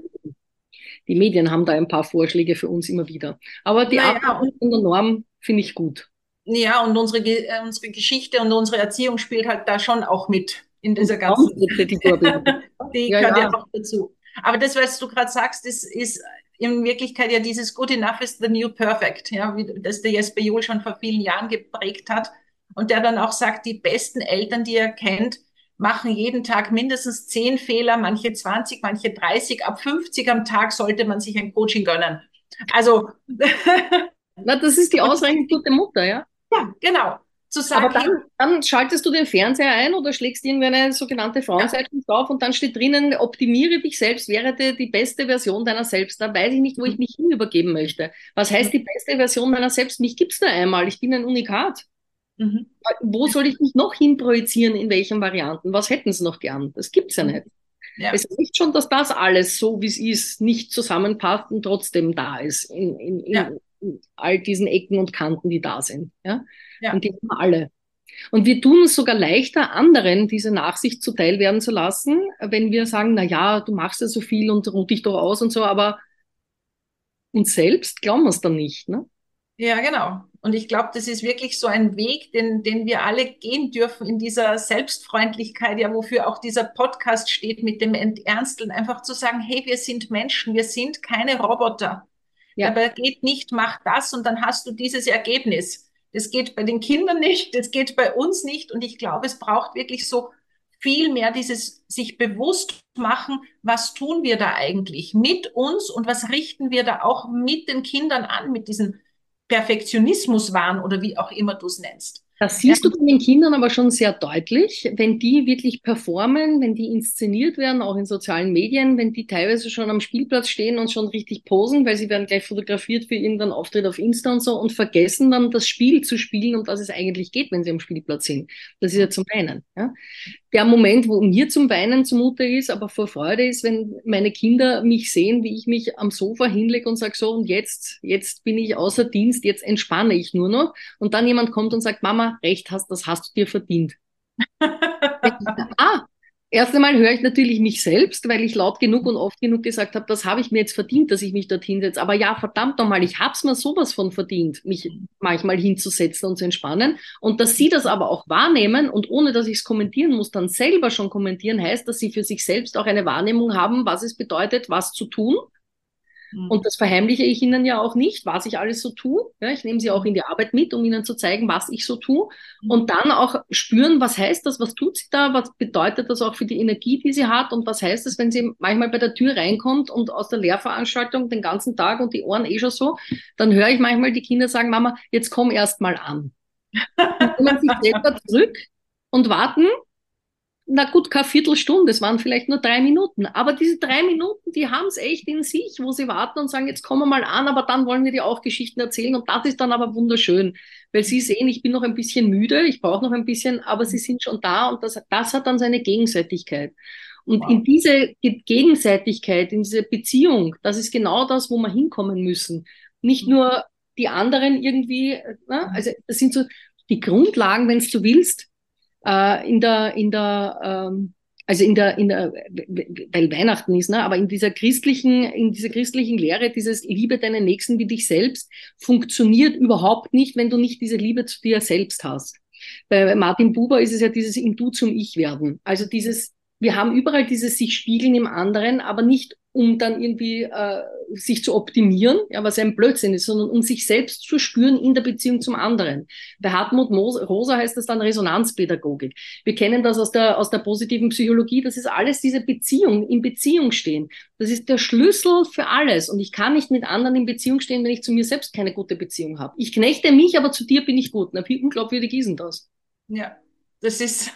Die Medien haben da ein paar Vorschläge für uns immer wieder. Aber die naja, Abweichung von der Norm finde ich gut. Ja, und unsere, unsere Geschichte und unsere Erziehung spielt halt da schon auch mit in dieser und ganzen... Die, die ja, gehört ja. ja auch dazu. Aber das, was du gerade sagst, das ist in Wirklichkeit ja dieses Good enough is the new perfect, ja, wie das der Jesper Juhl schon vor vielen Jahren geprägt hat. Und der dann auch sagt, die besten Eltern, die er kennt, machen jeden Tag mindestens zehn Fehler, manche zwanzig, manche dreißig. Ab fünfzig am Tag sollte man sich ein Coaching gönnen. Also. Na, das ist die ausreichend gute Mutter, ja? Ja, genau. Zu sagen, aber dann, dann schaltest du den Fernseher ein oder schlägst irgendwie eine sogenannte Frauenzeitschrift ja. drauf und dann steht drinnen, optimiere dich selbst, wäre die beste Version deiner selbst. Da weiß ich nicht, wo ich mich hinübergeben möchte. Was heißt die beste Version meiner selbst? Mich gibt's nur einmal. Ich bin ein Unikat. Mhm. Wo soll ich mich noch hinprojizieren, in welchen Varianten? Was hätten sie noch gern? Das gibt's ja nicht. Ja. Es ist nicht schon, dass das alles, so wie es ist, nicht zusammenpasst und trotzdem da ist, in, in, in, ja. in all diesen Ecken und Kanten, die da sind. Ja? Ja. Und die haben wir alle. Und wir tun es sogar leichter, anderen diese Nachsicht zuteil werden zu lassen, wenn wir sagen, na ja, du machst ja so viel und ruh dich doch aus und so, aber uns selbst glauben wir es dann nicht, ne? Ja, genau. Und ich glaube, das ist wirklich so ein Weg, den, den wir alle gehen dürfen in dieser Selbstfreundlichkeit, ja, wofür auch dieser Podcast steht, mit dem Enternsteln, einfach zu sagen, hey, wir sind Menschen, wir sind keine Roboter. Ja. Aber geht nicht, mach das und dann hast du dieses Ergebnis. Das geht bei den Kindern nicht, das geht bei uns nicht. Und ich glaube, es braucht wirklich so viel mehr dieses sich bewusst machen, was tun wir da eigentlich mit uns und was richten wir da auch mit den Kindern an, mit diesen Perfektionismuswahn oder wie auch immer du es nennst. Das siehst du bei den Kindern aber schon sehr deutlich, wenn die wirklich performen, wenn die inszeniert werden, auch in sozialen Medien, wenn die teilweise schon am Spielplatz stehen und schon richtig posen, weil sie werden gleich fotografiert für irgendeinen Auftritt auf Insta und so und vergessen dann das Spiel zu spielen, um das es eigentlich geht, wenn sie am Spielplatz sind. Das ist ja zum Weinen. Ja? Der Moment, wo mir zum Weinen zumute ist, aber vor Freude ist, wenn meine Kinder mich sehen, wie ich mich am Sofa hinlege und sage so, und jetzt, jetzt bin ich außer Dienst, jetzt entspanne ich nur noch. Und dann jemand kommt und sagt, Mama, recht hast, das hast du dir verdient. ah, erst einmal höre ich natürlich mich selbst, weil ich laut genug und oft genug gesagt habe, das habe ich mir jetzt verdient, dass ich mich dort hinsetze. Aber ja, verdammt nochmal, ich habe es mir sowas von verdient, mich manchmal hinzusetzen und zu entspannen. Und dass sie das aber auch wahrnehmen und ohne, dass ich es kommentieren muss, dann selber schon kommentieren, heißt, dass sie für sich selbst auch eine Wahrnehmung haben, was es bedeutet, was zu tun. Und das verheimliche ich ihnen ja auch nicht, was ich alles so tue. Ja, ich nehme sie auch in die Arbeit mit, um ihnen zu zeigen, was ich so tue. Und dann auch spüren, was heißt das, was tut sie da, was bedeutet das auch für die Energie, die sie hat und was heißt das, wenn sie manchmal bei der Tür reinkommt und aus der Lehrveranstaltung den ganzen Tag und die Ohren eh schon so, dann höre ich manchmal die Kinder sagen, Mama, jetzt komm erst mal an. Und nehmen sich selber zurück und warten. Na gut, keine Viertelstunde, es waren vielleicht nur drei Minuten. Aber diese drei Minuten, die haben es echt in sich, wo sie warten und sagen, jetzt kommen wir mal an, aber dann wollen wir dir auch Geschichten erzählen. Und das ist dann aber wunderschön, weil sie sehen, ich bin noch ein bisschen müde, ich brauche noch ein bisschen, aber sie sind schon da und das, das hat dann seine Gegenseitigkeit. Und Wow. in diese Gegenseitigkeit, in diese Beziehung, das ist genau das, wo wir hinkommen müssen. Nicht nur die anderen irgendwie, ne? Also das sind so die Grundlagen, wenn du willst, äh, in der, in der, ähm, also in der, in der, weil Weihnachten ist, ne, aber in dieser christlichen, in dieser christlichen Lehre, dieses Liebe deinen Nächsten wie dich selbst, funktioniert überhaupt nicht, wenn du nicht diese Liebe zu dir selbst hast. Bei Martin Buber ist es ja dieses im Du zum Ich werden. Also dieses, wir haben überall dieses sich spiegeln im anderen, aber nicht um dann irgendwie äh, sich zu optimieren, ja, was ein Blödsinn ist, sondern um sich selbst zu spüren in der Beziehung zum anderen. Bei Hartmut Rosa heißt das dann Resonanzpädagogik. Wir kennen das aus der, aus der positiven Psychologie, das ist alles diese Beziehung, in Beziehung stehen. Das ist der Schlüssel für alles und ich kann nicht mit anderen in Beziehung stehen, wenn ich zu mir selbst keine gute Beziehung habe. Ich knechte mich, aber zu dir bin ich gut. Na, wie unglaubwürdig ist denn das? Ja, das ist,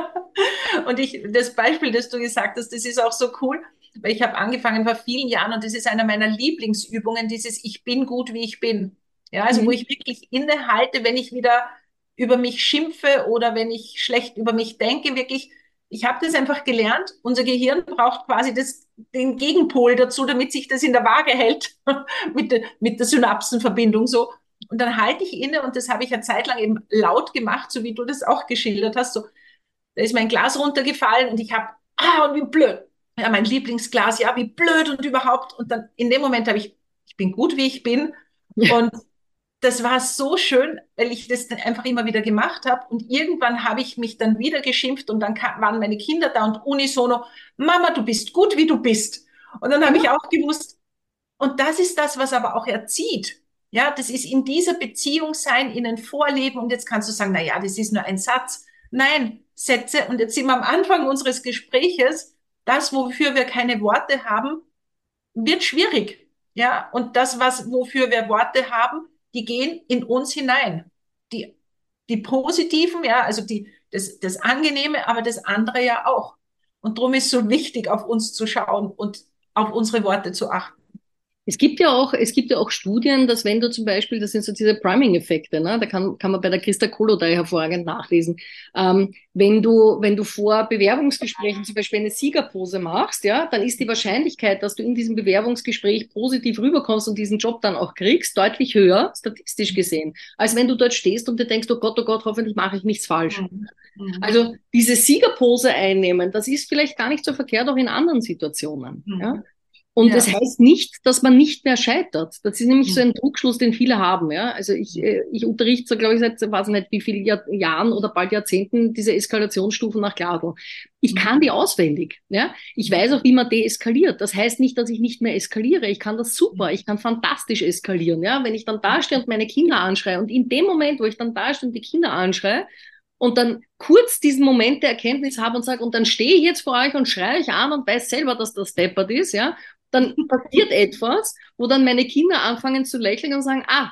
und ich, das Beispiel, das du gesagt hast, das ist auch so cool, weil ich habe angefangen vor vielen Jahren und das ist einer meiner Lieblingsübungen, dieses Ich bin gut, wie ich bin. Ja, also Mhm. wo ich wirklich innehalte, wenn ich wieder über mich schimpfe oder wenn ich schlecht über mich denke, wirklich, ich habe das einfach gelernt. Unser Gehirn braucht quasi das, den Gegenpol dazu, damit sich das in der Waage hält mit, der, mit der Synapsenverbindung so. Und dann halte ich inne und das habe ich eine Zeit lang eben laut gemacht, so wie du das auch geschildert hast. So, da ist mein Glas runtergefallen und ich habe, ah, und wie blöd. Ja, mein Lieblingsglas, ja, wie blöd und überhaupt. Und dann in dem Moment habe ich, ich bin gut, wie ich bin. Ja. Und das war so schön, weil ich das dann einfach immer wieder gemacht habe. Und irgendwann habe ich mich dann wieder geschimpft und dann kam, waren meine Kinder da und unisono, Mama, du bist gut, wie du bist. Und dann habe ich auch gewusst, und das ist das, was aber auch erzieht. Ja, das ist in dieser Beziehung sein, ihnen vorleben. Und jetzt kannst du sagen, na ja, das ist nur ein Satz. Nein, Sätze. Und jetzt sind wir am Anfang unseres Gespräches. Das, wofür wir keine Worte haben, wird schwierig. Ja, und das, was, wofür wir Worte haben, die gehen in uns hinein. Die, die positiven, ja, also die, das, das Angenehme, aber das andere ja auch. Und darum ist es so wichtig, auf uns zu schauen und auf unsere Worte zu achten. Es gibt ja auch, es gibt ja auch Studien, dass wenn du zum Beispiel, das sind so diese Priming-Effekte, ne, da kann, kann man bei der Christa Kolodai hervorragend nachlesen, ähm, wenn du, wenn du vor Bewerbungsgesprächen zum Beispiel eine Siegerpose machst, ja, dann ist die Wahrscheinlichkeit, dass du in diesem Bewerbungsgespräch positiv rüberkommst und diesen Job dann auch kriegst, deutlich höher, statistisch gesehen, als wenn du dort stehst und dir denkst, oh Gott, oh Gott, hoffentlich mache ich nichts falsch. Mhm. Mhm. Also diese Siegerpose einnehmen, das ist vielleicht gar nicht so verkehrt auch in anderen Situationen, ja. Mhm. Und das Ja. heißt nicht, dass man nicht mehr scheitert. Das ist nämlich so Mhm. ein Trugschluss, den viele haben. Ja? Also ich, äh, ich unterrichte so, glaube ich, seit weiß nicht wie vielen Jahr, Jahren oder bald Jahrzehnten diese Eskalationsstufen nach Gladl. Ich kann die auswendig. Ja? Ich weiß auch, wie man deeskaliert. Das heißt nicht, dass ich nicht mehr eskaliere. Ich kann das super. Ich kann fantastisch eskalieren. Ja? Wenn ich dann da stehe und meine Kinder anschreie und in dem Moment, wo ich dann da stehe und die Kinder anschreie, und dann kurz diesen Moment der Erkenntnis habe und sage, und dann stehe ich jetzt vor euch und schreie euch an und weiß selber, dass das deppert ist, ja, dann passiert etwas, wo dann meine Kinder anfangen zu lächeln und sagen, ah,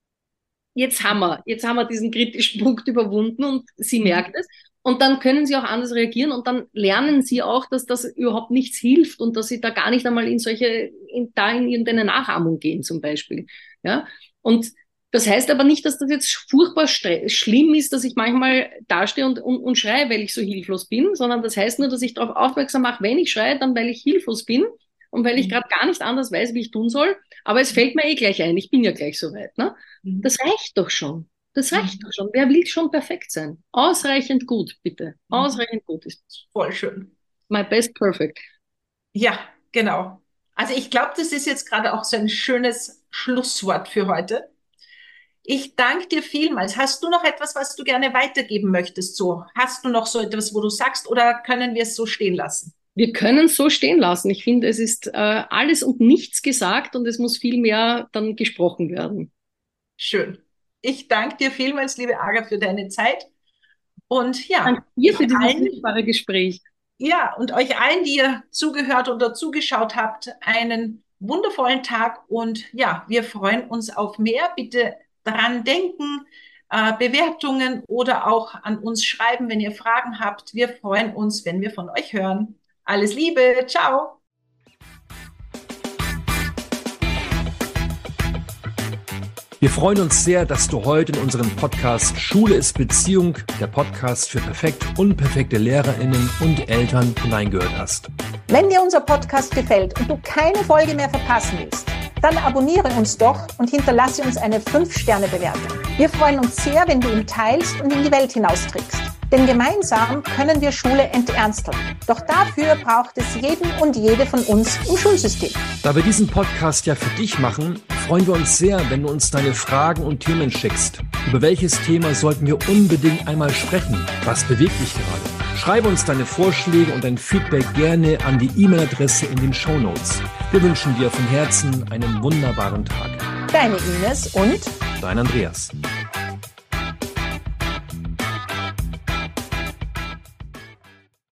jetzt haben wir, jetzt haben wir diesen kritischen Punkt überwunden und sie merkt es. Und dann können sie auch anders reagieren und dann lernen sie auch, dass das überhaupt nichts hilft und dass sie da gar nicht einmal in solche, in, da in irgendeine Nachahmung gehen zum Beispiel. Ja, und das heißt aber nicht, dass das jetzt furchtbar schlimm ist, dass ich manchmal dastehe und, und, und schreie, weil ich so hilflos bin, sondern das heißt nur, dass ich darauf aufmerksam mache, wenn ich schreie, dann weil ich hilflos bin und weil ich gerade gar nicht anders weiß, wie ich tun soll. Aber es fällt mir eh gleich ein, ich bin ja gleich so weit. Ne? Das reicht doch schon. Das reicht doch schon. Wer will schon perfekt sein? Ausreichend gut, bitte. Ausreichend gut ist voll schön. My best perfect. Ja, genau. Also ich glaube, das ist jetzt gerade auch so ein schönes Schlusswort für heute. Ich danke dir vielmals. Hast du noch etwas, was du gerne weitergeben möchtest? So, hast du noch so etwas, wo du sagst, oder können wir es so stehen lassen? Wir können es so stehen lassen. Ich finde, es ist äh, alles und nichts gesagt und es muss viel mehr dann gesprochen werden. Schön. Ich danke dir vielmals, liebe Aga, für deine Zeit. Und ja, Danke dir für dieses allen, wunderbare Gespräch. ja, und euch allen, die ihr zugehört oder zugeschaut habt, einen wundervollen Tag. Und ja, wir freuen uns auf mehr. Bitte daran denken, äh, Bewertungen oder auch an uns schreiben, wenn ihr Fragen habt. Wir freuen uns, wenn wir von euch hören. Alles Liebe. Ciao. Wir freuen uns sehr, dass du heute in unserem Podcast Schule ist Beziehung, der Podcast für perfekt unperfekte LehrerInnen und Eltern, hineingehört hast. Wenn dir unser Podcast gefällt und du keine Folge mehr verpassen willst, dann abonniere uns doch und hinterlasse uns eine fünf Sterne Bewertung. Wir freuen uns sehr, wenn du ihn teilst und in die Welt hinausträgst. Denn gemeinsam können wir Schule enternsteln. Doch dafür braucht es jeden und jede von uns im Schulsystem. Da wir diesen Podcast ja für dich machen, freuen wir uns sehr, wenn du uns deine Fragen und Themen schickst. Über welches Thema sollten wir unbedingt einmal sprechen? Was bewegt dich gerade? Schreibe uns deine Vorschläge und dein Feedback gerne an die E-Mail-Adresse in den Shownotes. Wir wünschen dir von Herzen einen wunderbaren Tag. Deine Ines und Dein Andreas.